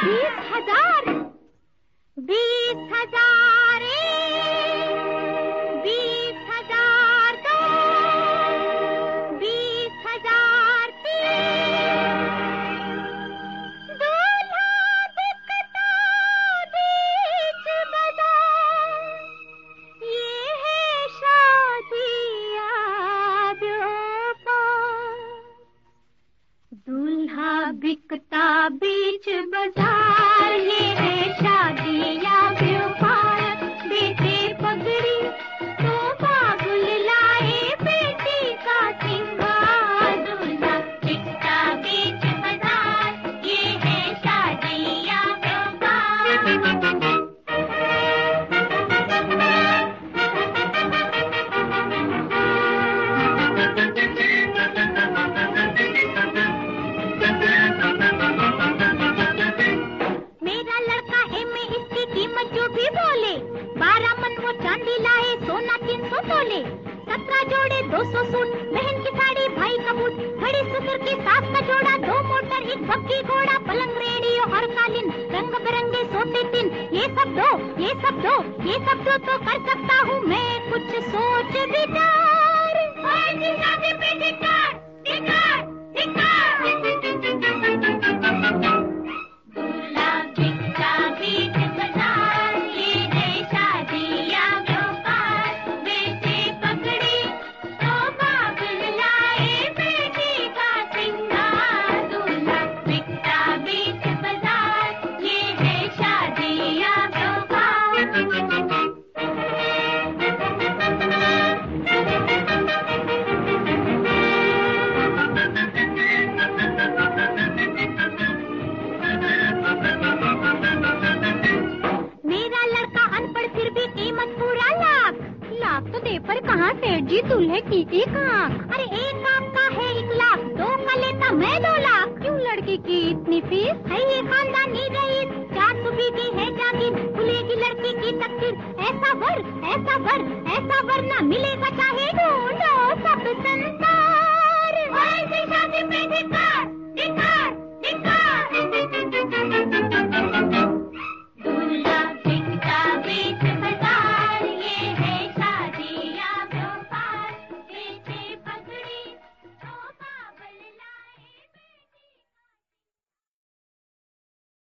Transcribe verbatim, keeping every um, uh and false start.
बीस हजार बीस हजार बीस हजार दो बीस हजार तीन दूल्हा बिकता बीच बाजार ये है शादिया व्यापार दूल्हा बिकता बीच बाजार ये है शादिया व्यापार बेटे पगड़ी तो बाबुल लाए बेटी का सिंगार दूल्हा बिकता बीच बाजार ये है शादिया मेरा लड़का है मैं इसकी कीमत जो भी बोले बारह मन वो चांदी लाए सोना तीन सौ तोले सत्रह जोड़े दो सौ सूट बहन की साड़ी भाई का बूट बड़ी ससुर की सास का जोड़ा दो मोटर एक बग्गी घोड़ा पलंग रेडियो और कालीन रंग बिरंगे सोते तीन ये सब दो ये सब दो ये सब दो तो कर सकता हूँ मैं कुछ सोच विचार शादी पे धिक्कार धिक्कार दूल्हा बिकता बीच बाजार ये है शादिया व्यापार बेटे पगड़ी तो बाबुल लाए बेटी का सिंगार दूल्हा बिकता बीच बाजार ये है शादिया मेरा लड़का अनपढ़ फिर भी कीमत पूरा लाख लाख तो दे पर कहाँ सेठ जी दूल्हे की एक आँख अरे एक आँख का है एक लाख दो का लेता मैं दो लाख क्यों लड़की की इतनी फीस है ये खानदानी रईस चार सुबह की है जागीर खुलेगी लड़की की तकदीर ऐसा वर ऐसा वर ऐसा वर ना मिलेगा चाहे ढूंढो सब संसार ऐसी शादी पे धिक्कार